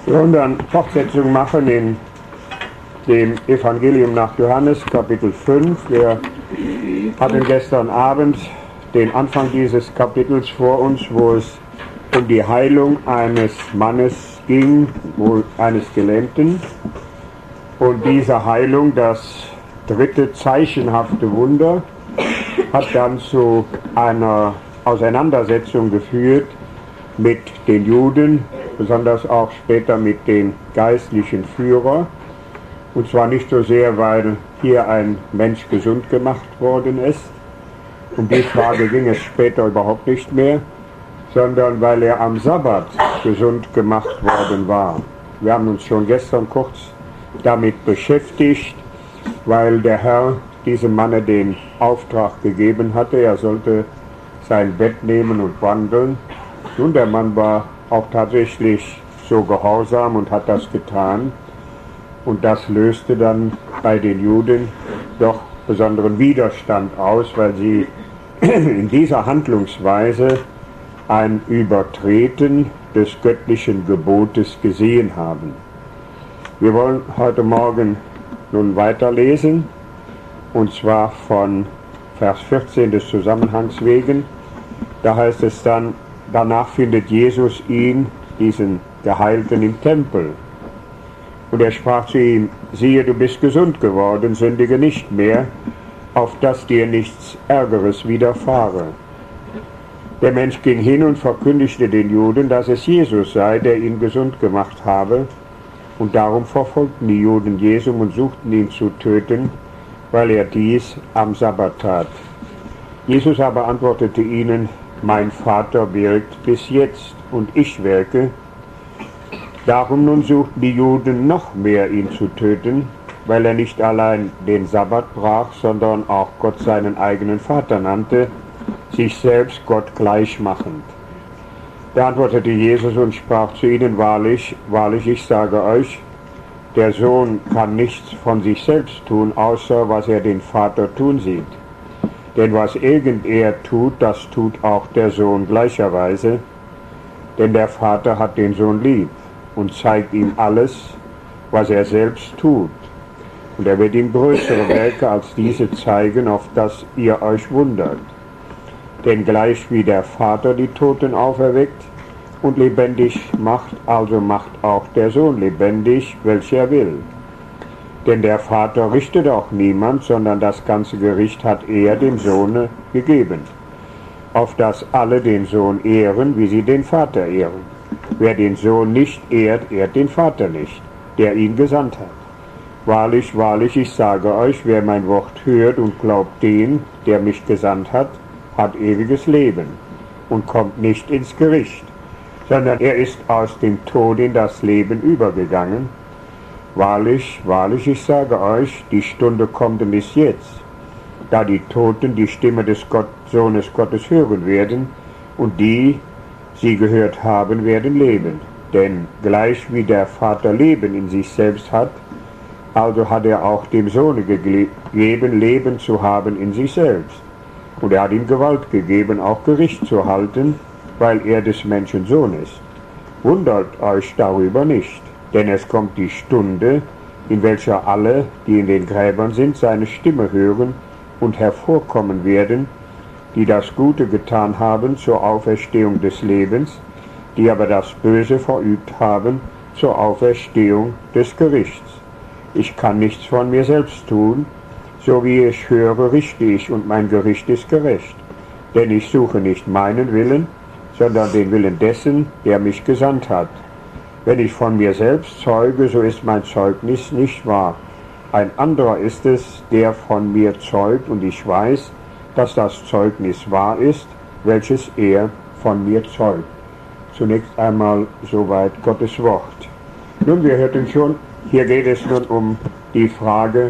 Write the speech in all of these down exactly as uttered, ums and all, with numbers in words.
Wir wollen dann Fortsetzung machen in dem Evangelium nach Johannes, Kapitel fünf. Wir hatten gestern Abend den Anfang dieses Kapitels vor uns, wo es um die Heilung eines Mannes ging, wohl eines Gelähmten. Und diese Heilung, das dritte zeichenhafte Wunder, hat dann zu einer Auseinandersetzung geführt mit den Juden, besonders auch später mit den geistlichen Führern. Und zwar nicht so sehr, weil hier ein Mensch gesund gemacht worden ist, um die Frage ging es später überhaupt nicht mehr, sondern weil er am Sabbat gesund gemacht worden war. Wir haben uns schon gestern kurz damit beschäftigt, weil der Herr diesem Manne den Auftrag gegeben hatte, er sollte sein Bett nehmen und wandeln. Nun, der Mann war auch tatsächlich so gehorsam und hat das getan. Und das löste dann bei den Juden doch besonderen Widerstand aus, weil sie in dieser Handlungsweise ein Übertreten des göttlichen Gebotes gesehen haben. Wir wollen heute Morgen nun weiterlesen, und zwar von Vers vierzehn des Zusammenhangs wegen. Da heißt es dann, danach findet Jesus ihn, diesen Geheilten, im Tempel. Und er sprach zu ihm, siehe, du bist gesund geworden, sündige nicht mehr, auf dass dir nichts Ärgeres widerfahre. Der Mensch ging hin und verkündigte den Juden, dass es Jesus sei, der ihn gesund gemacht habe. Und darum verfolgten die Juden Jesum und suchten ihn zu töten, weil er dies am Sabbat tat. Jesus aber antwortete ihnen, mein Vater wirkt bis jetzt und ich wirke. Darum nun suchten die Juden noch mehr, ihn zu töten, weil er nicht allein den Sabbat brach, sondern auch Gott seinen eigenen Vater nannte, sich selbst Gott gleichmachend. Da antwortete Jesus und sprach zu ihnen, wahrlich, wahrlich, ich sage euch, der Sohn kann nichts von sich selbst tun, außer was er den Vater tun sieht. Denn was irgend er tut, das tut auch der Sohn gleicherweise, denn der Vater hat den Sohn lieb und zeigt ihm alles, was er selbst tut. Und er wird ihm größere Werke als diese zeigen, auf dass ihr euch wundert. Denn gleich wie der Vater die Toten auferweckt und lebendig macht, also macht auch der Sohn lebendig, welcher er will. Denn der Vater richtet auch niemand, sondern das ganze Gericht hat er dem Sohne gegeben, auf dass alle den Sohn ehren, wie sie den Vater ehren. Wer den Sohn nicht ehrt, ehrt den Vater nicht, der ihn gesandt hat. Wahrlich, wahrlich, ich sage euch, wer mein Wort hört und glaubt den, der mich gesandt hat, hat ewiges Leben und kommt nicht ins Gericht, sondern er ist aus dem Tod in das Leben übergegangen. Wahrlich, wahrlich, ich sage euch, die Stunde kommt und ist jetzt, da die Toten die Stimme des Gott, Sohnes Gottes hören werden, und die, sie gehört haben, werden leben. Denn gleich wie der Vater Leben in sich selbst hat, also hat er auch dem Sohne gegeben, Leben zu haben in sich selbst. Und er hat ihm Gewalt gegeben, auch Gericht zu halten, weil er des Menschen Sohn ist. Wundert euch darüber nicht, denn es kommt die Stunde, in welcher alle, die in den Gräbern sind, seine Stimme hören und hervorkommen werden, die das Gute getan haben zur Auferstehung des Lebens, die aber das Böse verübt haben zur Auferstehung des Gerichts. Ich kann nichts von mir selbst tun, so wie ich höre, richte ich, und mein Gericht ist gerecht. Denn ich suche nicht meinen Willen, sondern den Willen dessen, der mich gesandt hat. Wenn ich von mir selbst zeuge, so ist mein Zeugnis nicht wahr. Ein anderer ist es, der von mir zeugt, und ich weiß, dass das Zeugnis wahr ist, welches er von mir zeugt. Zunächst einmal soweit Gottes Wort. Nun, wir hörten schon, hier geht es nun um die Frage,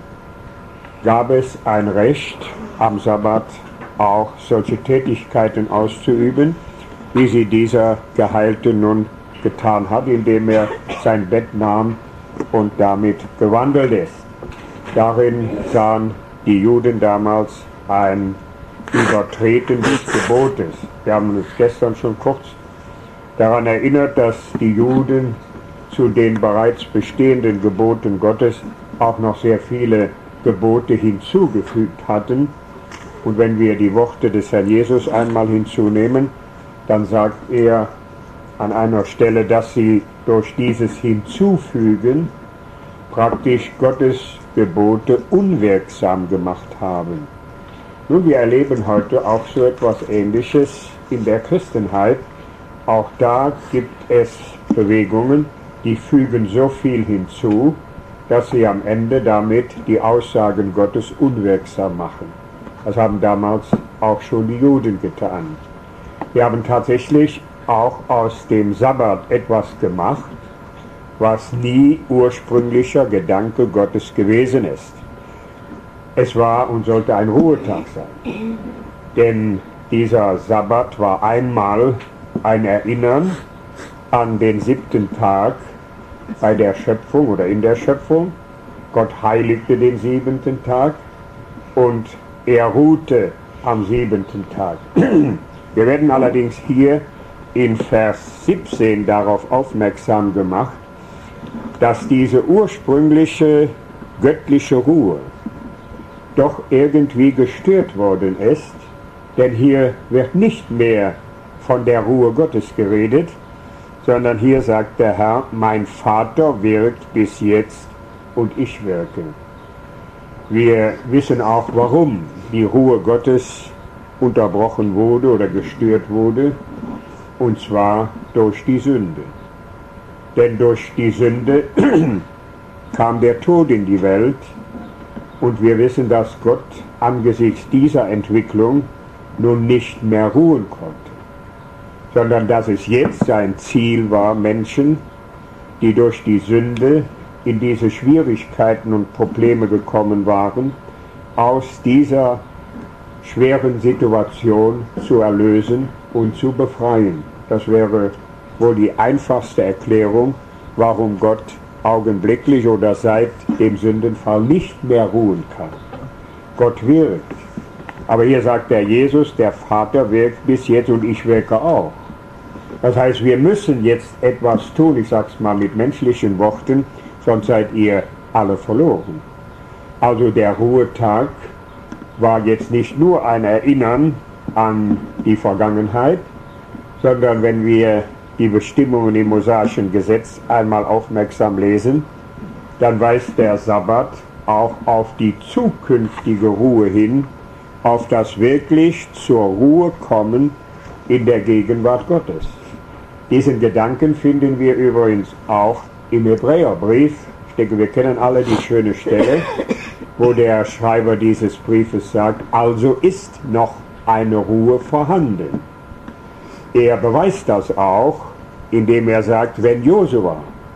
gab es ein Recht, am Sabbat auch solche Tätigkeiten auszuüben, wie sie dieser Geheilte nun getan hat, indem er sein Bett nahm und damit gewandelt ist. Darin sahen die Juden damals ein Übertreten des Gebotes. Wir haben uns gestern schon kurz daran erinnert, dass die Juden zu den bereits bestehenden Geboten Gottes auch noch sehr viele Gebote hinzugefügt hatten. Und wenn wir die Worte des Herrn Jesus einmal hinzunehmen, dann sagt er an einer Stelle, dass sie durch dieses Hinzufügen praktisch Gottes Gebote unwirksam gemacht haben. Nun, wir erleben heute auch so etwas Ähnliches in der Christenheit. Auch da gibt es Bewegungen, die fügen so viel hinzu, dass sie am Ende damit die Aussagen Gottes unwirksam machen. Das haben damals auch schon die Juden getan. Wir haben tatsächlich auch aus dem Sabbat etwas gemacht, was nie ursprünglicher Gedanke Gottes gewesen ist. Es war und sollte ein Ruhetag sein, denn dieser Sabbat war einmal ein Erinnern an den siebten Tag bei der Schöpfung oder in der Schöpfung. Gott heiligte den siebenten Tag und er ruhte am siebenten Tag. Wir werden allerdings hier in Vers siebzehn darauf aufmerksam gemacht, dass diese ursprüngliche göttliche Ruhe doch irgendwie gestört worden ist, denn hier wird nicht mehr von der Ruhe Gottes geredet, sondern hier sagt der Herr, mein Vater wirkt bis jetzt und ich wirke. Wir wissen auch, warum die Ruhe Gottes unterbrochen wurde oder gestört wurde, und zwar durch die Sünde. Denn durch die Sünde kam der Tod in die Welt, und wir wissen, dass Gott angesichts dieser Entwicklung nun nicht mehr ruhen konnte, sondern dass es jetzt sein Ziel war, Menschen, die durch die Sünde in diese Schwierigkeiten und Probleme gekommen waren, aus dieser schweren Situation zu erlösen und zu befreien. Das wäre wohl die einfachste Erklärung, warum Gott augenblicklich oder seit dem Sündenfall nicht mehr ruhen kann. Gott wirkt. Aber hier sagt der Jesus, der Vater wirkt bis jetzt und ich wirke auch. Das heißt, wir müssen jetzt etwas tun, ich sage es mal mit menschlichen Worten, sonst seid ihr alle verloren. Also der Ruhetag war jetzt nicht nur ein Erinnern an die Vergangenheit, sondern wenn wir die Bestimmungen im mosaischen Gesetz einmal aufmerksam lesen, dann weist der Sabbat auch auf die zukünftige Ruhe hin, auf das wirklich zur Ruhe kommen in der Gegenwart Gottes. Diesen Gedanken finden wir übrigens auch im Hebräerbrief. Ich denke, wir kennen alle die schöne Stelle, wo der Schreiber dieses Briefes sagt, also ist noch eine Ruhe vorhanden. Er beweist das auch, indem er sagt, wenn Josua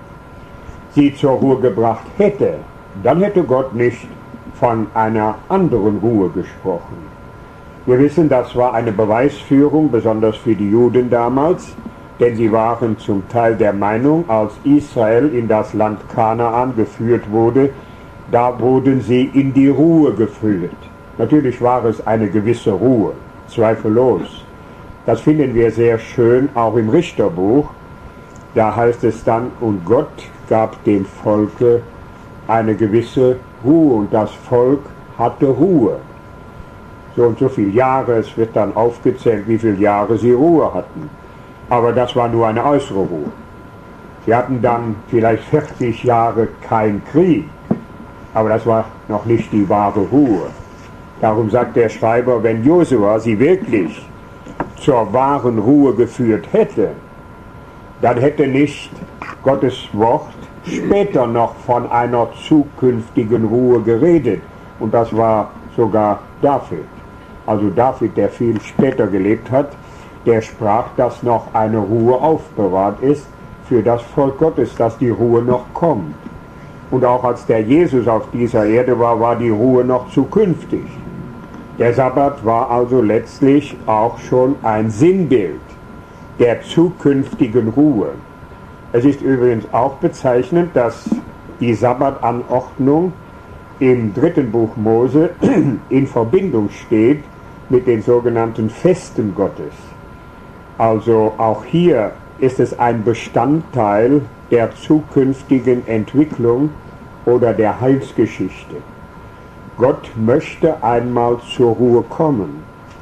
sie zur Ruhe gebracht hätte, dann hätte Gott nicht von einer anderen Ruhe gesprochen. Wir wissen, das war eine Beweisführung, besonders für die Juden damals, denn sie waren zum Teil der Meinung, als Israel in das Land Kanaan geführt wurde, da wurden sie in die Ruhe geführt. Natürlich war es eine gewisse Ruhe, zweifellos. Das finden wir sehr schön auch im Richterbuch. Da heißt es dann, und Gott gab dem Volke eine gewisse Ruhe und das Volk hatte Ruhe. So und so viele Jahre, es wird dann aufgezählt, wie viele Jahre sie Ruhe hatten. Aber das war nur eine äußere Ruhe. Sie hatten dann vielleicht vierzig Jahre kein Krieg, aber das war noch nicht die wahre Ruhe. Darum sagt der Schreiber, wenn Josua sie wirklich zur wahren Ruhe geführt hätte, dann hätte nicht Gottes Wort später noch von einer zukünftigen Ruhe geredet. Und das war sogar David. Also David, der viel später gelebt hat, der sprach, dass noch eine Ruhe aufbewahrt ist für das Volk Gottes, dass die Ruhe noch kommt. Und auch als der Jesus auf dieser Erde war, war die Ruhe noch zukünftig. Der Sabbat war also letztlich auch schon ein Sinnbild der zukünftigen Ruhe. Es ist übrigens auch bezeichnend, dass die Sabbatanordnung im dritten Buch Mose in Verbindung steht mit den sogenannten Festen Gottes. Also auch hier ist es ein Bestandteil der zukünftigen Entwicklung oder der Heilsgeschichte. Gott möchte einmal zur Ruhe kommen.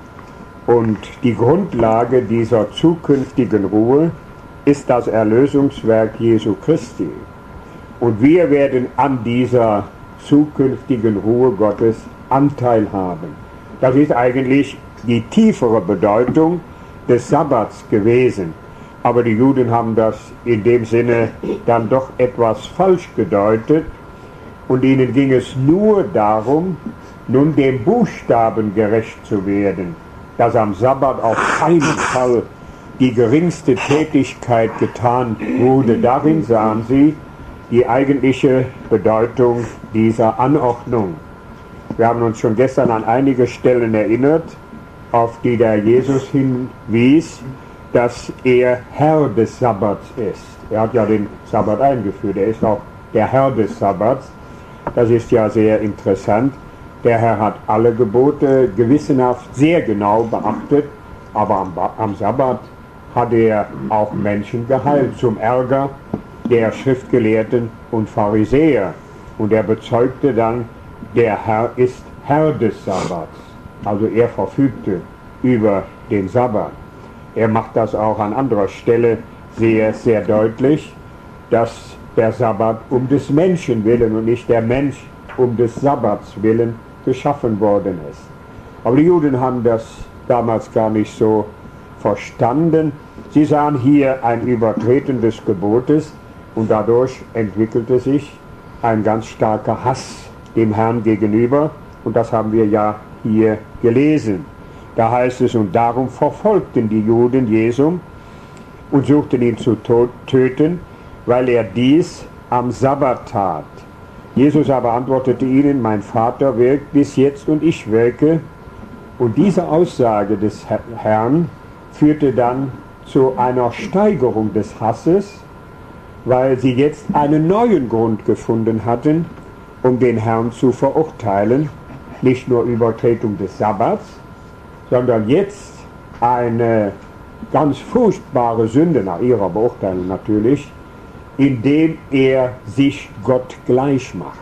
Und die Grundlage dieser zukünftigen Ruhe ist das Erlösungswerk Jesu Christi. Und wir werden an dieser zukünftigen Ruhe Gottes Anteil haben. Das ist eigentlich die tiefere Bedeutung des Sabbats gewesen. Aber die Juden haben das in dem Sinne dann doch etwas falsch gedeutet. Und ihnen ging es nur darum, nun dem Buchstaben gerecht zu werden, dass am Sabbat auf keinen Fall die geringste Tätigkeit getan wurde. Darin sahen sie die eigentliche Bedeutung dieser Anordnung. Wir haben uns schon gestern an einige Stellen erinnert, auf die der Jesus hinwies, dass er Herr des Sabbats ist. Er hat ja den Sabbat eingeführt, er ist auch der Herr des Sabbats. Das ist ja sehr interessant. Der Herr hat alle Gebote gewissenhaft, sehr genau beachtet, aber am, am Sabbat hat er auch Menschen geheilt, zum Ärger der Schriftgelehrten und Pharisäer. Und er bezeugte dann, der Herr ist Herr des Sabbats. Also er verfügte über den Sabbat. Er macht das auch an anderer Stelle sehr, sehr deutlich, dass der Sabbat um des Menschen willen und nicht der Mensch um des Sabbats willen geschaffen worden ist. Aber die Juden haben das damals gar nicht so verstanden. Sie sahen hier ein Übertreten des Gebotes und dadurch entwickelte sich ein ganz starker Hass dem Herrn gegenüber. Und das haben wir ja hier gelesen. Da heißt es, und darum verfolgten die Juden Jesum und suchten ihn zu töten, weil er dies am Sabbat tat. Jesus aber antwortete ihnen, mein Vater wirkt bis jetzt und ich wirke. Und diese Aussage des Herrn führte dann zu einer Steigerung des Hasses, weil sie jetzt einen neuen Grund gefunden hatten, um den Herrn zu verurteilen, nicht nur Übertretung des Sabbats, sondern jetzt eine ganz furchtbare Sünde, nach ihrer Beurteilung natürlich, indem er sich Gott gleich machte.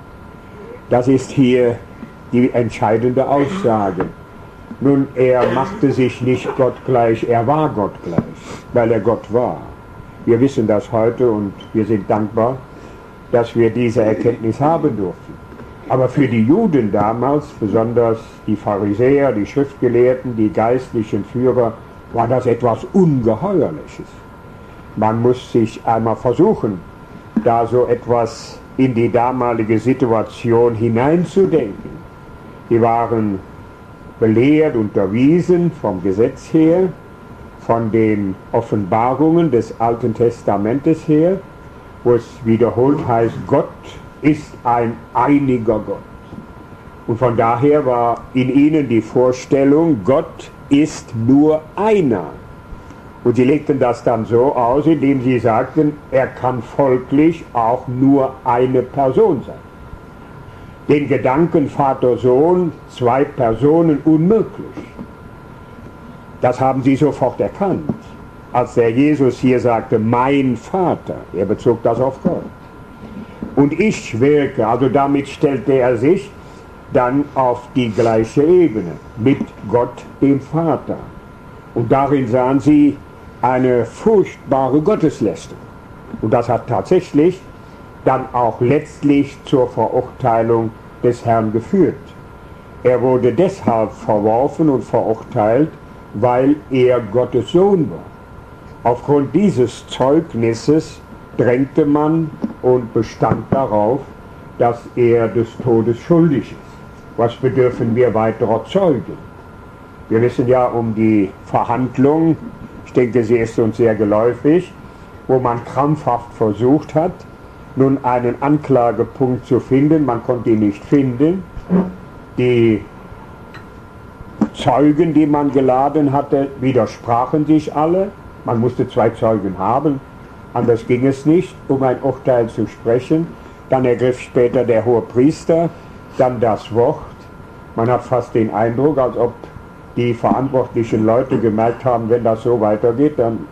Das ist hier die entscheidende Aussage. Nun, er machte sich nicht Gott gleich, er war Gott gleich, weil er Gott war. Wir wissen das heute und wir sind dankbar, dass wir diese Erkenntnis haben durften. Aber für die Juden damals, besonders die Pharisäer, die Schriftgelehrten, die geistlichen Führer, war das etwas Ungeheuerliches. Man muss sich einmal versuchen, da so etwas in die damalige Situation hineinzudenken. Die waren belehrt, unterwiesen vom Gesetz her, von den Offenbarungen des Alten Testamentes her, wo es wiederholt heißt, Gott ist ein einiger Gott. Und von daher war in ihnen die Vorstellung, Gott ist nur einer. Und sie legten das dann so aus, indem sie sagten, er kann folglich auch nur eine Person sein. Den Gedanken Vater, Sohn, zwei Personen unmöglich. Das haben sie sofort erkannt, als der Jesus hier sagte, mein Vater. Er bezog das auf Gott. Und ich wirke, also damit stellte er sich dann auf die gleiche Ebene mit Gott, dem Vater. Und darin sahen sie eine furchtbare Gotteslästerung. Und das hat tatsächlich dann auch letztlich zur Verurteilung des Herrn geführt. Er wurde deshalb verworfen und verurteilt, weil er Gottes Sohn war. Aufgrund dieses Zeugnisses drängte man und bestand darauf, dass er des Todes schuldig ist. Was bedürfen wir weiterer Zeugen? Wir wissen ja um die Verhandlung, ich denke, sie ist uns sehr geläufig, wo man krampfhaft versucht hat, nun einen Anklagepunkt zu finden, man konnte ihn nicht finden. Die Zeugen, die man geladen hatte, widersprachen sich alle. Man musste zwei Zeugen haben, anders ging es nicht, um ein Urteil zu sprechen. Dann ergriff später der Hohepriester dann das Wort. Man hat fast den Eindruck, als ob die verantwortlichen Leute gemerkt haben, wenn das so weitergeht, dann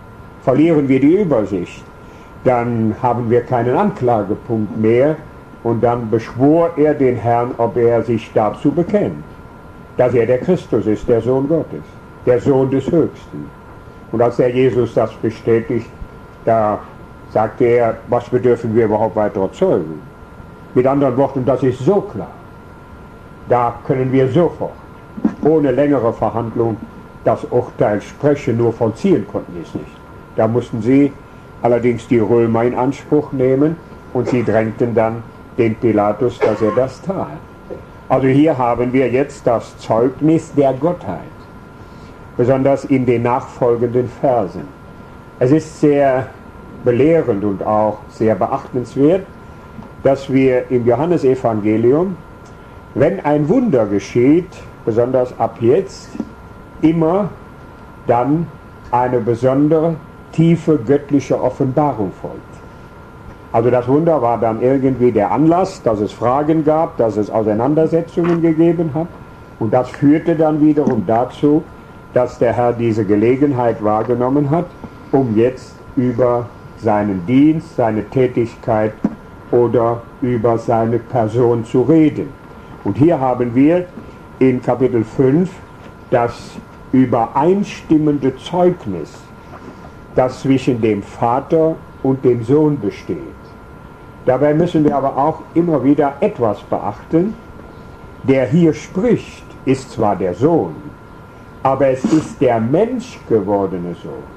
verlieren wir die Übersicht. Dann haben wir keinen Anklagepunkt mehr und dann beschwor er den Herrn, ob er sich dazu bekennt, dass er der Christus ist, der Sohn Gottes, der Sohn des Höchsten. Und als der Jesus das bestätigt, da sagte er, was bedürfen wir überhaupt weiter zeugen? Mit anderen Worten, das ist so klar. Da können wir sofort, ohne längere Verhandlung, das Urteil sprechen, nur vollziehen konnten sie es nicht. Da mussten sie allerdings die Römer in Anspruch nehmen und sie drängten dann den Pilatus, dass er das tat. Also hier haben wir jetzt das Zeugnis der Gottheit, besonders in den nachfolgenden Versen. Es ist sehr belehrend und auch sehr beachtenswert, dass wir im Johannesevangelium, wenn ein Wunder geschieht, besonders ab jetzt, immer dann eine besondere, tiefe göttliche Offenbarung folgt. Also das Wunder war dann irgendwie der Anlass, dass es Fragen gab, dass es Auseinandersetzungen gegeben hat. Und das führte dann wiederum dazu, dass der Herr diese Gelegenheit wahrgenommen hat, um jetzt über seinen Dienst, seine Tätigkeit oder über seine Person zu reden. Und hier haben wir in Kapitel fünf das übereinstimmende Zeugnis, das zwischen dem Vater und dem Sohn besteht. Dabei müssen wir aber auch immer wieder etwas beachten. Der hier spricht, ist zwar der Sohn, aber es ist der menschgewordene Sohn.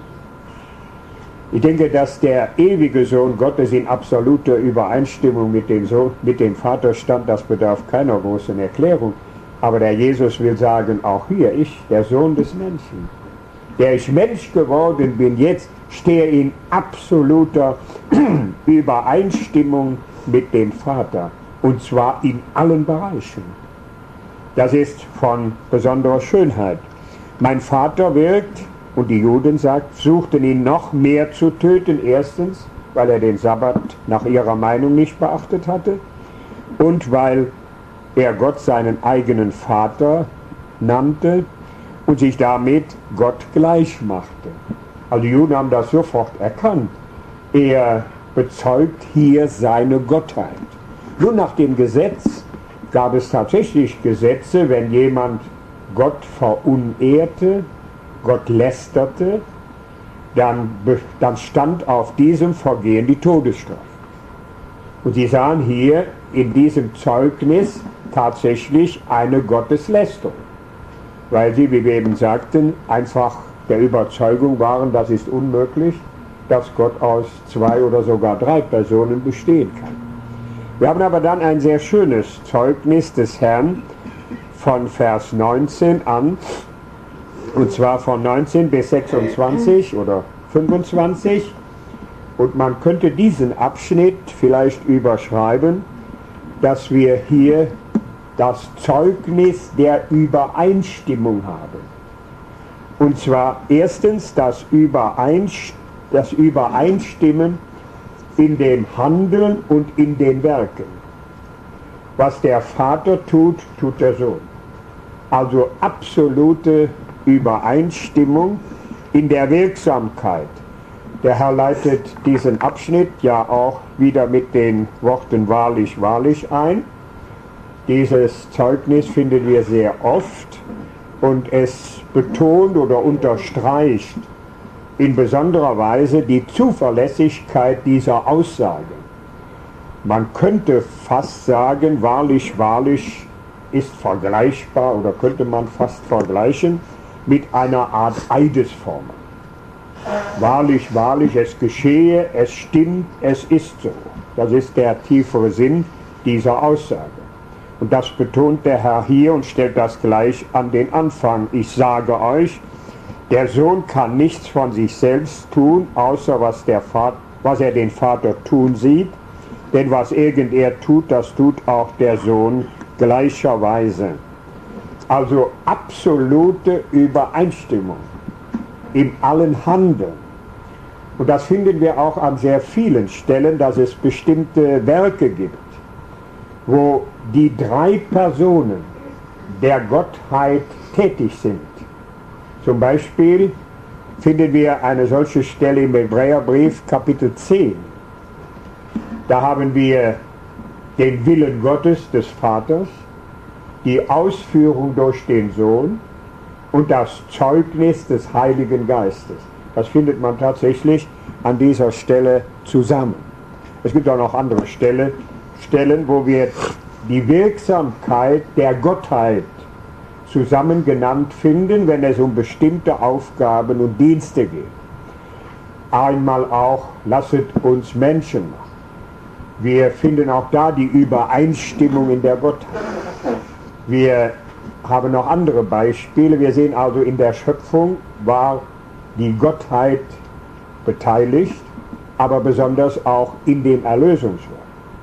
Ich denke, dass der ewige Sohn Gottes in absoluter Übereinstimmung mit dem, Sohn, mit dem Vater stand, das bedarf keiner großen Erklärung. Aber der Jesus will sagen, auch hier, ich, der Sohn des Menschen, der ich Mensch geworden bin, jetzt stehe in absoluter Übereinstimmung mit dem Vater. Und zwar in allen Bereichen. Das ist von besonderer Schönheit. Mein Vater wirkt, und die Juden sagt, suchten ihn noch mehr zu töten. Erstens, weil er den Sabbat nach ihrer Meinung nicht beachtet hatte und weil er Gott seinen eigenen Vater nannte und sich damit Gott gleich machte. Also die Juden haben das sofort erkannt. Er bezeugt hier seine Gottheit. Nun, nach dem Gesetz gab es tatsächlich Gesetze, wenn jemand Gott verunehrte, Gott lästerte, dann, dann stand auf diesem Vergehen die Todesstrafe. Und Sie sahen hier in diesem Zeugnis tatsächlich eine Gotteslästerung, weil sie, wie wir eben sagten, einfach der Überzeugung waren, das ist unmöglich, dass Gott aus zwei oder sogar drei Personen bestehen kann. Wir haben aber dann ein sehr schönes Zeugnis des Herrn von Vers neunzehn an, und zwar von neunzehn bis sechsundzwanzig oder fünfundzwanzig. Und man könnte diesen Abschnitt vielleicht überschreiben, dass wir hier das Zeugnis der Übereinstimmung haben. Und zwar erstens das, Übereinst- das Übereinstimmen in dem Handeln und in den Werken. Was der Vater tut, tut der Sohn. Also absolute Übereinstimmung in der Wirksamkeit. Der Herr leitet diesen Abschnitt ja auch wieder mit den Worten wahrlich, wahrlich ein. Dieses Zeugnis finden wir sehr oft und es betont oder unterstreicht in besonderer Weise die Zuverlässigkeit dieser Aussage. Man könnte fast sagen, wahrlich, wahrlich ist vergleichbar oder könnte man fast vergleichen mit einer Art Eidesformel. Wahrlich, wahrlich, es geschehe, es stimmt, es ist so. Das ist der tiefere Sinn dieser Aussage. Und das betont der Herr hier und stellt das gleich an den Anfang. Ich sage euch, der Sohn kann nichts von sich selbst tun, außer was, der Vater, was er den Vater tun sieht. Denn was irgend er tut, das tut auch der Sohn gleicherweise. Also absolute Übereinstimmung in allen Handeln. Und das finden wir auch an sehr vielen Stellen, dass es bestimmte Werke gibt, wo die drei Personen der Gottheit tätig sind. Zum Beispiel finden wir eine solche Stelle im Hebräerbrief, Kapitel zehn. Da haben wir den Willen Gottes, des Vaters, die Ausführung durch den Sohn und das Zeugnis des Heiligen Geistes. Das findet man tatsächlich an dieser Stelle zusammen. Es gibt auch noch andere Stelle, Stellen, wo wir die Wirksamkeit der Gottheit zusammen genannt finden, wenn es um bestimmte Aufgaben und Dienste geht. Einmal auch, lasset uns Menschen machen. Wir finden auch da die Übereinstimmung in der Gottheit. Wir haben noch andere Beispiele. Wir sehen also, in der Schöpfung war die Gottheit beteiligt, aber besonders auch in dem Erlösungswerk.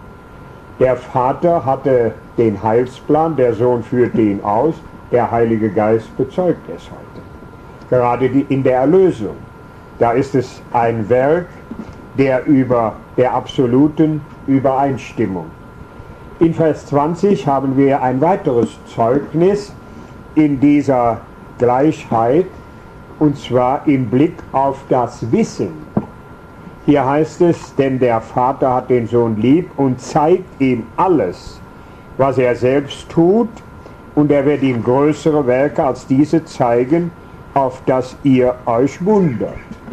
Der Vater hatte den Heilsplan, der Sohn führte ihn aus, der Heilige Geist bezeugt es heute. Gerade die, in der Erlösung, da ist es ein Werk der, über, der absoluten Übereinstimmung. In Vers zwanzig haben wir ein weiteres Zeugnis in dieser Gleichheit, und zwar im Blick auf das Wissen. Hier heißt es, denn der Vater hat den Sohn lieb und zeigt ihm alles, was er selbst tut, und er wird ihm größere Werke als diese zeigen, auf dass ihr euch wundert.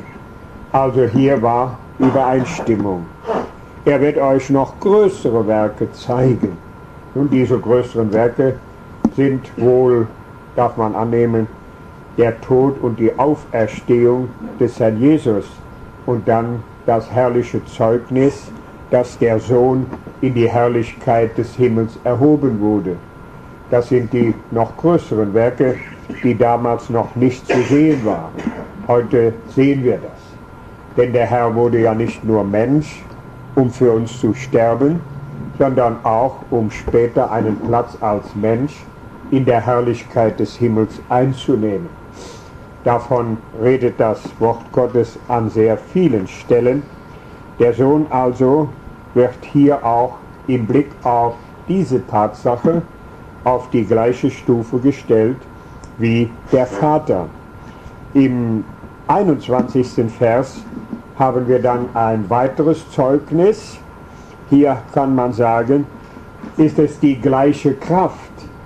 Also hier war Übereinstimmung. Er wird euch noch größere Werke zeigen. Nun, diese größeren Werke sind wohl, darf man annehmen, der Tod und die Auferstehung des Herrn Jesus und dann das herrliche Zeugnis, dass der Sohn in die Herrlichkeit des Himmels erhoben wurde. Das sind die noch größeren Werke, die damals noch nicht zu sehen waren. Heute sehen wir das. Denn der Herr wurde ja nicht nur Mensch, um für uns zu sterben, sondern auch, um später einen Platz als Mensch in der Herrlichkeit des Himmels einzunehmen. Davon redet das Wort Gottes an sehr vielen Stellen. Der Sohn also wird hier auch im Blick auf diese Tatsache auf die gleiche Stufe gestellt wie der Vater. Im einundzwanzigsten Vers haben wir dann ein weiteres Zeugnis. Hier kann man sagen, ist es die gleiche Kraft,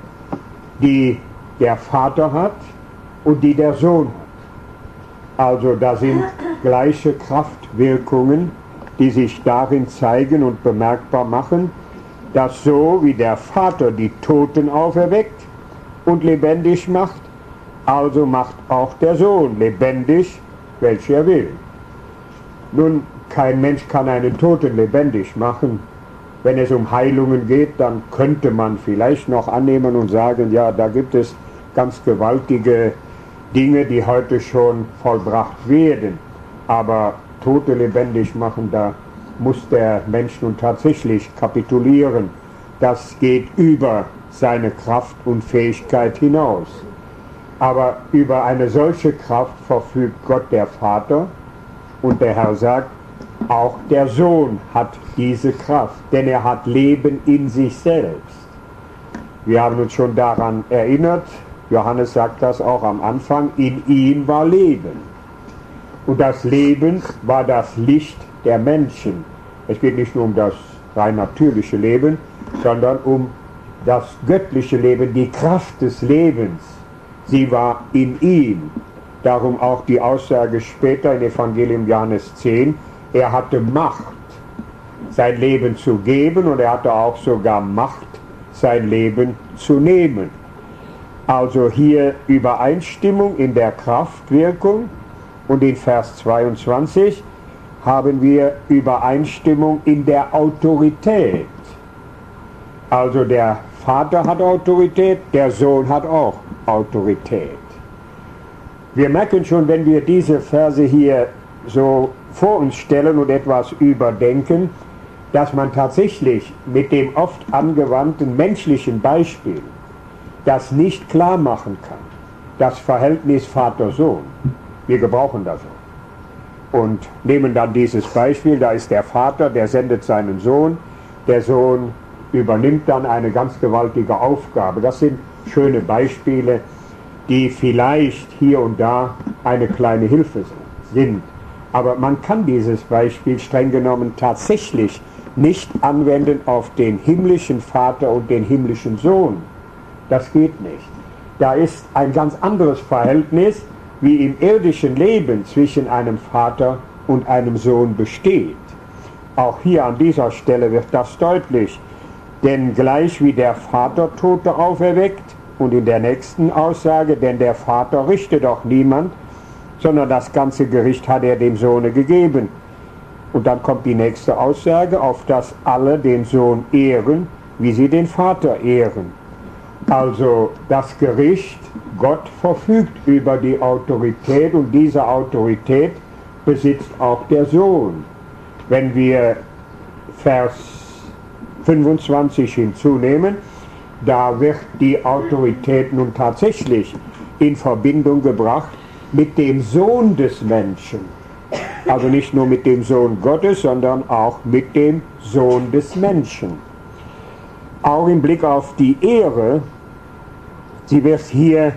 die der Vater hat und die der Sohn hat. Also da sind gleiche Kraftwirkungen, die sich darin zeigen und bemerkbar machen, dass so wie der Vater die Toten auferweckt und lebendig macht, also macht auch der Sohn lebendig, welcher er will. Nun, kein Mensch kann einen Toten lebendig machen. Wenn es um Heilungen geht, dann könnte man vielleicht noch annehmen und sagen, ja, da gibt es ganz gewaltige Dinge, die heute schon vollbracht werden. Aber Tote lebendig machen, da muss der Mensch nun tatsächlich kapitulieren. Das geht über seine Kraft und Fähigkeit hinaus. Aber über eine solche Kraft verfügt Gott der Vater, und der Herr sagt, auch der Sohn hat diese Kraft, denn er hat Leben in sich selbst. Wir haben uns schon daran erinnert, Johannes sagt das auch am Anfang, in ihm war Leben. Und das Leben war das Licht der Menschen. Es geht nicht nur um das rein natürliche Leben, sondern um das göttliche Leben, die Kraft des Lebens. Sie war in ihm. Darum auch die Aussage später im Evangelium Johannes zehn, er hatte Macht, sein Leben zu geben, und er hatte auch sogar Macht, sein Leben zu nehmen. Also hier Übereinstimmung in der Kraftwirkung, und in Vers zweiundzwanzig haben wir Übereinstimmung in der Autorität. Also der Vater hat Autorität, der Sohn hat auch Autorität. Wir merken schon, wenn wir diese Verse hier so vor uns stellen und etwas überdenken, dass man tatsächlich mit dem oft angewandten menschlichen Beispiel das nicht klar machen kann. Das Verhältnis Vater-Sohn. Wir gebrauchen das auch. Und nehmen dann dieses Beispiel, da ist der Vater, der sendet seinen Sohn, der Sohn übernimmt dann eine ganz gewaltige Aufgabe. Das sind schöne Beispiele. die vielleicht hier und da eine kleine Hilfe sind. Aber man kann dieses Beispiel streng genommen tatsächlich nicht anwenden auf den himmlischen Vater und den himmlischen Sohn. Das geht nicht. Da ist ein ganz anderes Verhältnis, wie im irdischen Leben zwischen einem Vater und einem Sohn besteht. Auch hier an dieser Stelle wird das deutlich. Denn gleich wie der Vater Tote auferweckt, und in der nächsten Aussage, denn der Vater richtet doch niemand, sondern das ganze Gericht hat er dem Sohne gegeben. Und dann kommt die nächste Aussage, auf dass alle den Sohn ehren, wie sie den Vater ehren. Also das Gericht, Gott verfügt über die Autorität und diese Autorität besitzt auch der Sohn. Wenn wir Vers fünfundzwanzig hinzunehmen, da wird die Autorität nun tatsächlich in Verbindung gebracht mit dem Sohn des Menschen. Also nicht nur mit dem Sohn Gottes, sondern auch mit dem Sohn des Menschen. Auch im Blick auf die Ehre, sie wird hier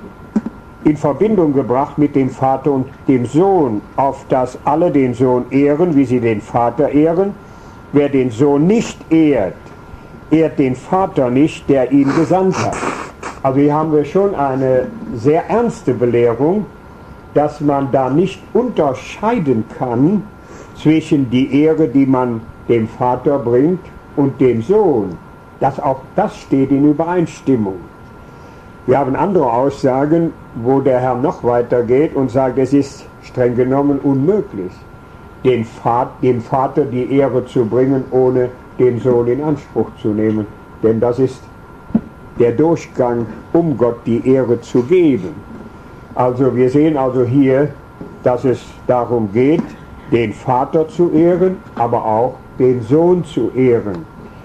in Verbindung gebracht mit dem Vater und dem Sohn, auf dass alle den Sohn ehren, wie sie den Vater ehren. Wer den Sohn nicht ehrt, ehrt den Vater nicht, der ihn gesandt hat. Also hier haben wir schon eine sehr ernste Belehrung, dass man da nicht unterscheiden kann zwischen die Ehre, die man dem Vater bringt, und dem Sohn. Das, auch das steht in Übereinstimmung. Wir haben andere Aussagen, wo der Herr noch weitergeht und sagt, es ist streng genommen unmöglich, den Vater, dem Vater die Ehre zu bringen, ohne den Sohn in Anspruch zu nehmen. Denn das ist der Durchgang, um Gott die Ehre zu geben. Also wir sehen also hier, dass es darum geht, den Vater zu ehren, aber auch den Sohn zu ehren.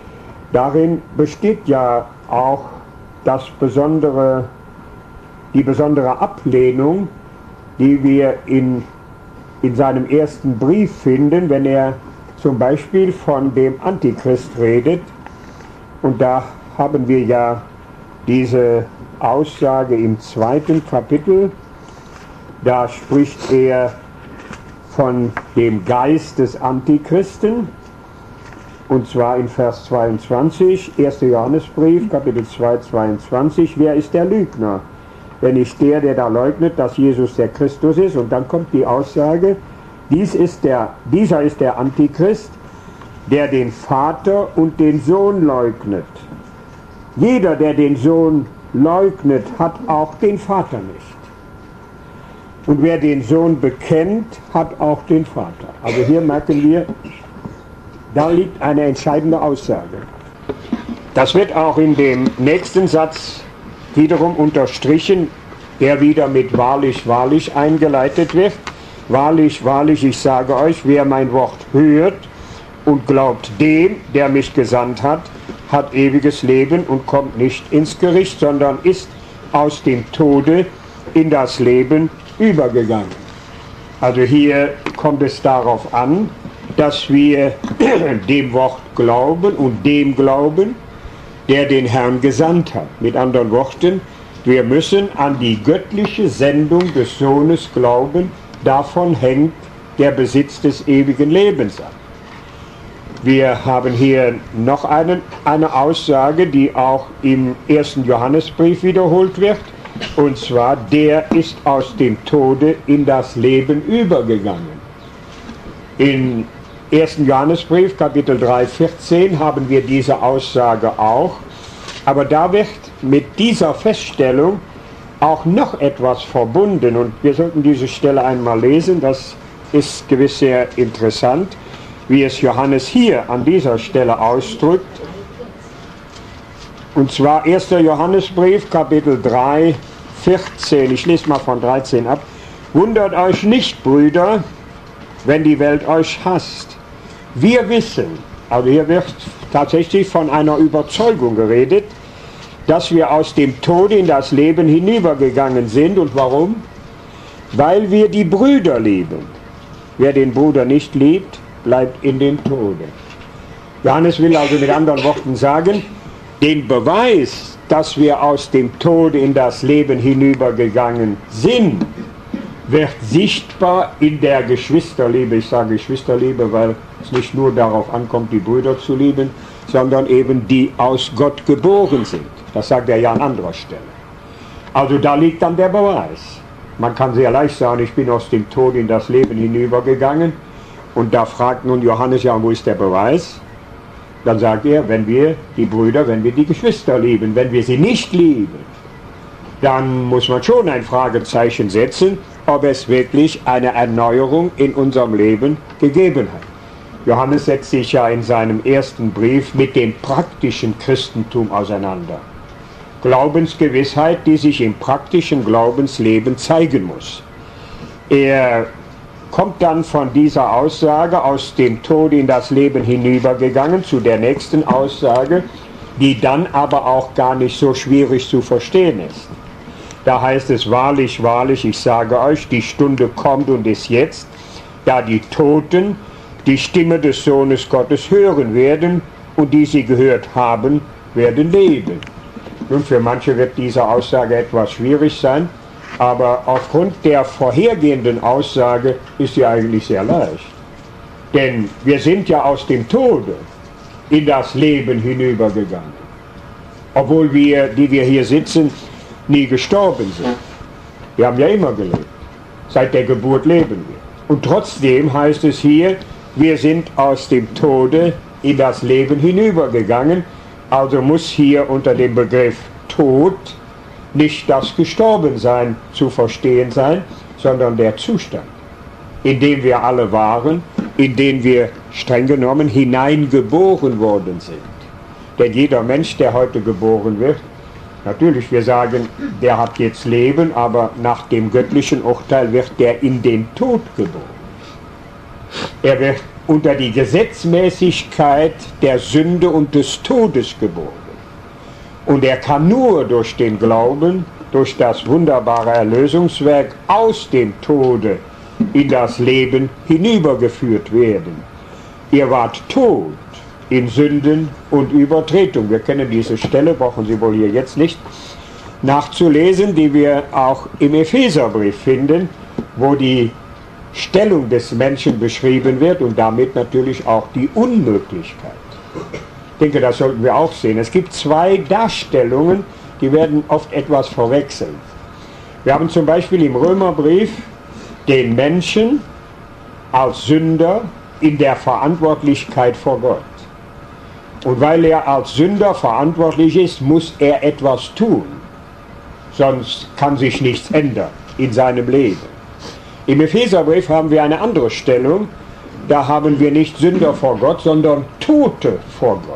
Darin besteht ja auch das besondere, die besondere Ablehnung, die wir in, in seinem ersten Brief finden, wenn er zum Beispiel von dem Antichrist redet. Und da haben wir ja diese Aussage im zweiten Kapitel. Da spricht er von dem Geist des Antichristen, und zwar in Vers zweiundzwanzig, erster Johannesbrief, Kapitel zwei, zweiundzwanzig. Wer ist der Lügner? Wenn nicht der, der da leugnet, dass Jesus der Christus ist. Und dann kommt die Aussage, dies ist der, dieser ist der Antichrist, der den Vater und den Sohn leugnet. Jeder, der den Sohn leugnet, hat auch den Vater nicht. Und wer den Sohn bekennt, hat auch den Vater. Also hier merken wir, da liegt eine entscheidende Aussage. Das wird auch in dem nächsten Satz wiederum unterstrichen, der wieder mit wahrlich, wahrlich eingeleitet wird. Wahrlich, wahrlich, ich sage euch, wer mein Wort hört und glaubt dem, der mich gesandt hat, hat ewiges Leben und kommt nicht ins Gericht, sondern ist aus dem Tode in das Leben übergegangen. Also hier kommt es darauf an, dass wir dem Wort glauben und dem glauben, der den Herrn gesandt hat. Mit anderen Worten, wir müssen an die göttliche Sendung des Sohnes glauben, davon hängt der Besitz des ewigen Lebens ab. Wir haben hier noch einen, eine Aussage, die auch im ersten Johannesbrief wiederholt wird, und zwar, der ist aus dem Tode in das Leben übergegangen. Im ersten Johannesbrief, Kapitel drei, vierzehn, haben wir diese Aussage auch, aber da wird mit dieser Feststellung auch noch etwas verbunden, und wir sollten diese Stelle einmal lesen, das ist gewiss sehr interessant, wie es Johannes hier an dieser Stelle ausdrückt. Und zwar erster Johannesbrief, Kapitel drei, vierzehn. Ich lese mal von dreizehn ab. Wundert euch nicht, Brüder, wenn die Welt euch hasst. Wir wissen, also hier wird tatsächlich von einer Überzeugung geredet, dass wir aus dem Tode in das Leben hinübergegangen sind. Und warum? Weil wir die Brüder lieben. Wer den Bruder nicht liebt, bleibt in dem Tode. Johannes will also mit anderen Worten sagen, den Beweis, dass wir aus dem Tode in das Leben hinübergegangen sind, wird sichtbar in der Geschwisterliebe. Ich sage Geschwisterliebe, weil es nicht nur darauf ankommt, die Brüder zu lieben, sondern eben die aus Gott geboren sind. Das sagt er ja an anderer Stelle. Also da liegt dann der Beweis. Man kann sehr leicht sagen, ich bin aus dem Tod in das Leben hinübergegangen. Und da fragt nun Johannes, ja, wo ist der Beweis? Dann sagt er, wenn wir die Brüder, wenn wir die Geschwister lieben, wenn wir sie nicht lieben, dann muss man schon ein Fragezeichen setzen, ob es wirklich eine Erneuerung in unserem Leben gegeben hat. Johannes setzt sich ja in seinem ersten Brief mit dem praktischen Christentum auseinander. Glaubensgewissheit, die sich im praktischen Glaubensleben zeigen muss. Er kommt dann von dieser Aussage aus dem Tod in das Leben hinübergegangen zu der nächsten Aussage, die dann aber auch gar nicht so schwierig zu verstehen ist. Da heißt es, wahrlich, wahrlich, ich sage euch, die Stunde kommt und ist jetzt, da die Toten die Stimme des Sohnes Gottes hören werden und die sie gehört haben, werden leben. Nun, für manche wird diese Aussage etwas schwierig sein, aber aufgrund der vorhergehenden Aussage ist sie eigentlich sehr leicht. Denn wir sind ja aus dem Tode in das Leben hinübergegangen. Obwohl wir, die wir hier sitzen, nie gestorben sind. Wir haben ja immer gelebt. Seit der Geburt leben wir. Und trotzdem heißt es hier, wir sind aus dem Tode in das Leben hinübergegangen. Also muss hier unter dem Begriff Tod nicht das Gestorbensein zu verstehen sein, sondern der Zustand, in dem wir alle waren, in den wir streng genommen hineingeboren worden sind. Denn jeder Mensch, der heute geboren wird, natürlich, wir sagen, der hat jetzt Leben, aber nach dem göttlichen Urteil wird der in den Tod geboren. Er wird unter die Gesetzmäßigkeit der Sünde und des Todes geboren. Und er kann nur durch den Glauben, durch das wunderbare Erlösungswerk aus dem Tode in das Leben hinübergeführt werden. Ihr wart tot in Sünden und Übertretung. Wir kennen diese Stelle, brauchen Sie wohl hier jetzt nicht nachzulesen, die wir auch im Epheserbrief finden, wo die Stellung des Menschen beschrieben wird und damit natürlich auch die Unmöglichkeit. Ich denke, das sollten wir auch sehen. Es gibt zwei Darstellungen, die werden oft etwas verwechselt. Wir haben zum Beispiel im Römerbrief den Menschen als Sünder in der Verantwortlichkeit vor Gott. Und weil er als Sünder verantwortlich ist, muss er etwas tun. Sonst kann sich nichts ändern in seinem Leben. Im Epheserbrief haben wir eine andere Stellung. Da haben wir nicht Sünder vor Gott, sondern Tote vor Gott.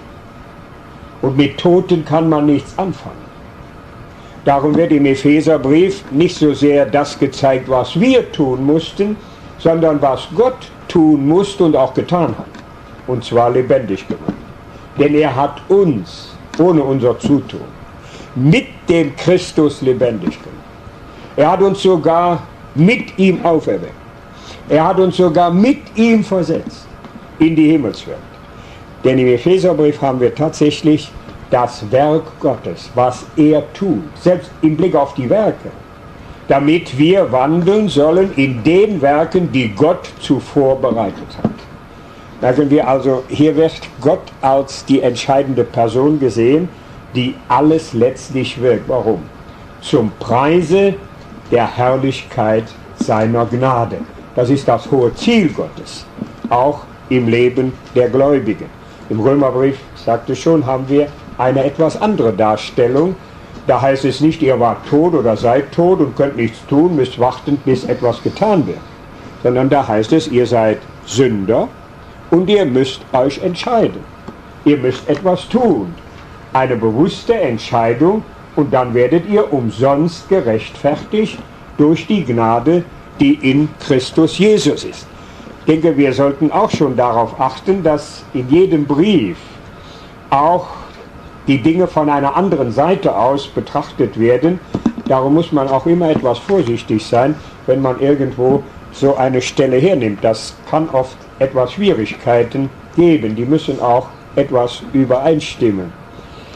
Und mit Toten kann man nichts anfangen. Darum wird im Epheserbrief nicht so sehr das gezeigt, was wir tun mussten, sondern was Gott tun musste und auch getan hat. Und zwar lebendig gemacht. Denn er hat uns, ohne unser Zutun, mit dem Christus lebendig gemacht. Er hat uns sogar mit ihm auferweckt. Er hat uns sogar mit ihm versetzt in die Himmelswelt. Denn im Epheserbrief haben wir tatsächlich das Werk Gottes, was er tut, selbst im Blick auf die Werke, damit wir wandeln sollen in den Werken, die Gott zuvor bereitet hat. Merken wir also, hier wird Gott als die entscheidende Person gesehen, die alles letztlich wirkt. Warum? Zum Preise der Herrlichkeit seiner Gnade. Das ist das hohe Ziel Gottes, auch im Leben der Gläubigen. Im Römerbrief, sagte schon, haben wir eine etwas andere Darstellung. Da heißt es nicht, ihr wart tot oder seid tot und könnt nichts tun, müsst warten, bis etwas getan wird. Sondern da heißt es, ihr seid Sünder und ihr müsst euch entscheiden. Ihr müsst etwas tun. Eine bewusste Entscheidung und dann werdet ihr umsonst gerechtfertigt durch die Gnade, die in Christus Jesus ist. Ich denke, wir sollten auch schon darauf achten, dass in jedem Brief auch die Dinge von einer anderen Seite aus betrachtet werden. Darum muss man auch immer etwas vorsichtig sein, wenn man irgendwo so eine Stelle hernimmt. Das kann oft etwas Schwierigkeiten geben. Die müssen auch etwas übereinstimmen.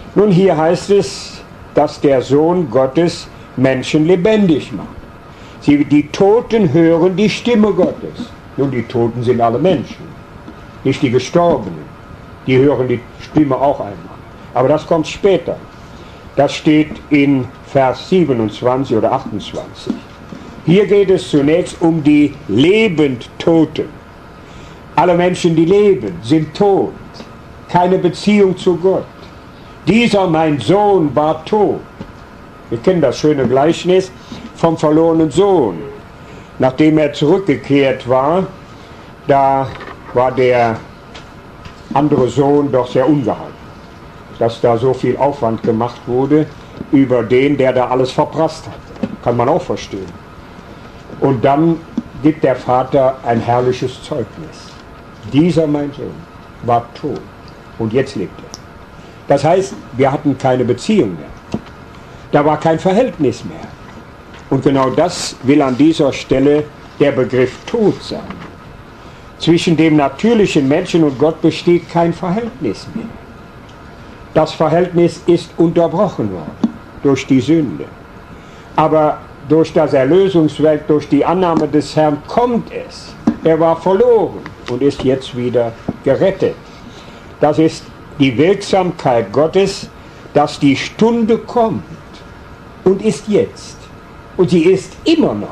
Nun, hier heißt es, dass der Sohn Gottes Menschen lebendig macht. Sie, die Toten hören die Stimme Gottes. Nun, die Toten sind alle Menschen, nicht die Gestorbenen. Die hören die Stimme auch einmal. Aber das kommt später. Das steht in Vers siebenundzwanzig oder achtundzwanzig. Hier geht es zunächst um die Lebendtoten. Alle Menschen, die leben, sind tot. Keine Beziehung zu Gott. Dieser, mein Sohn, war tot. Wir kennen das schöne Gleichnis vom verlorenen Sohn. Nachdem er zurückgekehrt war, da war der andere Sohn doch sehr ungehalten, dass da so viel Aufwand gemacht wurde über den, der da alles verprasst hat. Kann man auch verstehen. Und dann gibt der Vater ein herrliches Zeugnis. Dieser, mein Sohn, war tot und jetzt lebt er. Das heißt, wir hatten keine Beziehung mehr. Da war kein Verhältnis mehr. Und genau das will an dieser Stelle der Begriff Tod sein. Zwischen dem natürlichen Menschen und Gott besteht kein Verhältnis mehr. Das Verhältnis ist unterbrochen worden durch die Sünde. Aber durch das Erlösungswerk, durch die Annahme des Herrn kommt es. Er war verloren und ist jetzt wieder gerettet. Das ist die Wirksamkeit Gottes, dass die Stunde kommt und ist jetzt. Und sie ist immer noch.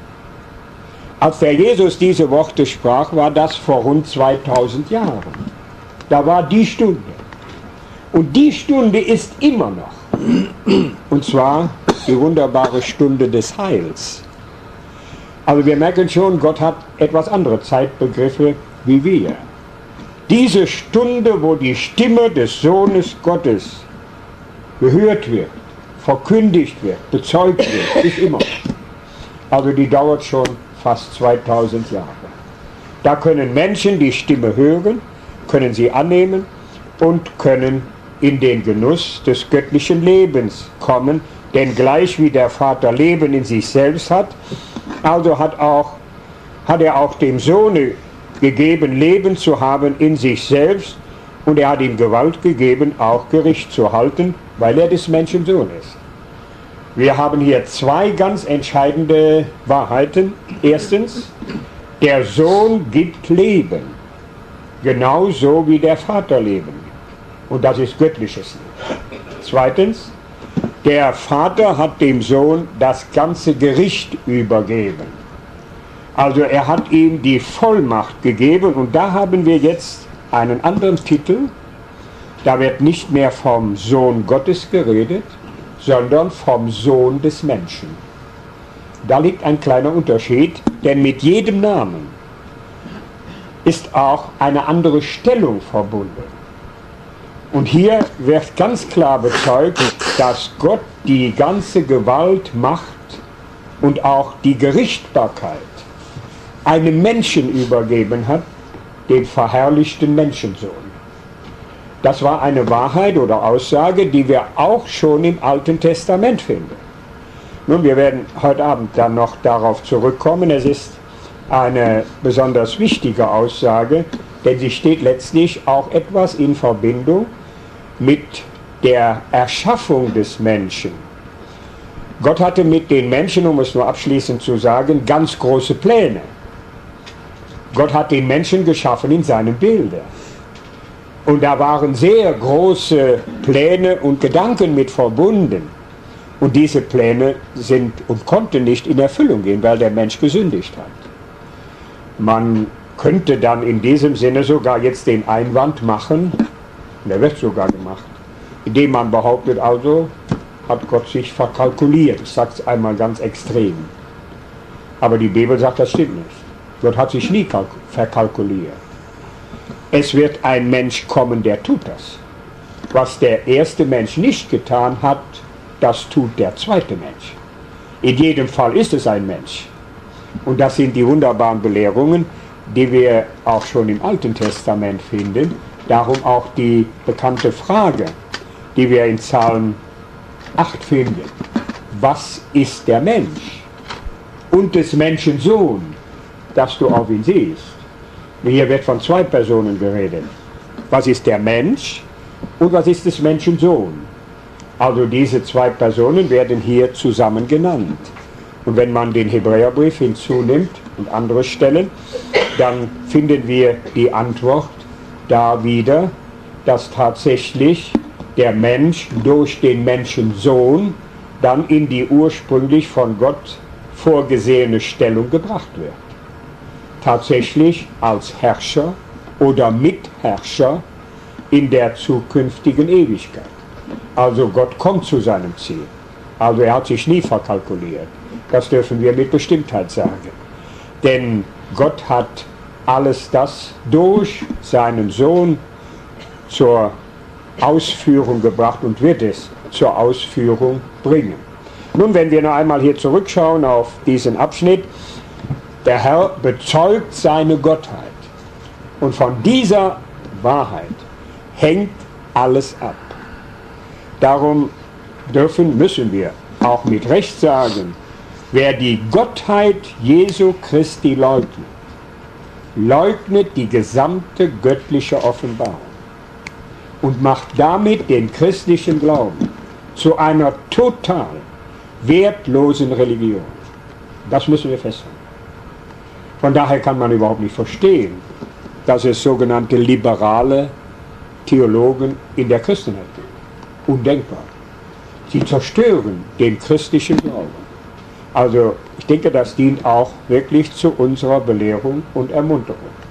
Als der Jesus diese Worte sprach, war das vor rund zweitausend Jahren. Da war die Stunde. Und die Stunde ist immer noch. Und zwar die wunderbare Stunde des Heils. Aber wir merken schon, Gott hat etwas andere Zeitbegriffe wie wir. Diese Stunde, wo die Stimme des Sohnes Gottes gehört wird, verkündigt wird, bezeugt wird, ist immer. Also die dauert schon fast zweitausend Jahre. Da können Menschen die Stimme hören, können sie annehmen und können in den Genuss des göttlichen Lebens kommen, denn gleich wie der Vater Leben in sich selbst hat, also hat, auch, hat er auch dem Sohne gegeben, Leben zu haben in sich selbst, und er hat ihm Gewalt gegeben, auch Gericht zu halten, weil er des Menschen Sohn ist. Wir haben hier zwei ganz entscheidende Wahrheiten. Erstens, der Sohn gibt Leben, genauso wie der Vater Leben gibt. Und das ist göttliches Leben. Zweitens, der Vater hat dem Sohn das ganze Gericht übergeben. Also er hat ihm die Vollmacht gegeben, und da haben wir jetzt einen anderen Titel. Da wird nicht mehr vom Sohn Gottes geredet, sondern vom Sohn des Menschen. Da liegt ein kleiner Unterschied, denn mit jedem Namen ist auch eine andere Stellung verbunden. Und hier wird ganz klar bezeugt, dass Gott die ganze Gewalt, Macht und auch die Gerichtbarkeit einem Menschen übergeben hat, den verherrlichten Menschensohn. Das war eine Wahrheit oder Aussage, die wir auch schon im Alten Testament finden. Nun, wir werden heute Abend dann noch darauf zurückkommen. Es ist eine besonders wichtige Aussage, denn sie steht letztlich auch etwas in Verbindung mit der Erschaffung des Menschen. Gott hatte mit den Menschen, um es nur abschließend zu sagen, ganz große Pläne. Gott hat den Menschen geschaffen in seinem Bilde. Und da waren sehr große Pläne und Gedanken mit verbunden. Und diese Pläne sind und konnten nicht in Erfüllung gehen, weil der Mensch gesündigt hat. Man könnte dann in diesem Sinne sogar jetzt den Einwand machen, und der wird sogar gemacht, indem man behauptet, also hat Gott sich verkalkuliert. Ich sage es einmal ganz extrem. Aber die Bibel sagt, das stimmt nicht. Gott hat sich nie verkalkuliert. Es wird ein Mensch kommen, der tut das. Was der erste Mensch nicht getan hat, das tut der zweite Mensch. In jedem Fall ist es ein Mensch. Und das sind die wunderbaren Belehrungen, die wir auch schon im Alten Testament finden. Darum auch die bekannte Frage, die wir in Psalm acht finden. Was ist der Mensch? Und des Menschen Sohn, dass du auf ihn siehst. Hier wird von zwei Personen geredet. Was ist der Mensch? und was ist des Menschen Sohn? Also diese zwei Personen werden hier zusammen genannt. Und wenn man den Hebräerbrief hinzunimmt und andere Stellen, dann finden wir die Antwort da wieder, dass tatsächlich der Mensch durch den Menschensohn dann in die ursprünglich von Gott vorgesehene Stellung gebracht wird. Tatsächlich als Herrscher oder Mitherrscher in der zukünftigen Ewigkeit. Also Gott kommt zu seinem Ziel. Also er hat sich nie verkalkuliert. Das dürfen wir mit Bestimmtheit sagen. Denn Gott hat alles das durch seinen Sohn zur Ausführung gebracht und wird es zur Ausführung bringen. Nun, wenn wir noch einmal hier zurückschauen auf diesen Abschnitt, der Herr bezeugt seine Gottheit. Und von dieser Wahrheit hängt alles ab. Darum dürfen, müssen wir auch mit Recht sagen, wer die Gottheit Jesu Christi leugnet, leugnet die gesamte göttliche Offenbarung und macht damit den christlichen Glauben zu einer total wertlosen Religion. Das müssen wir festhalten. Von daher kann man überhaupt nicht verstehen, dass es sogenannte liberale Theologen in der Christenheit gibt. Undenkbar. Sie zerstören den christlichen Glauben. Also ich denke, das dient auch wirklich zu unserer Belehrung und Ermunterung.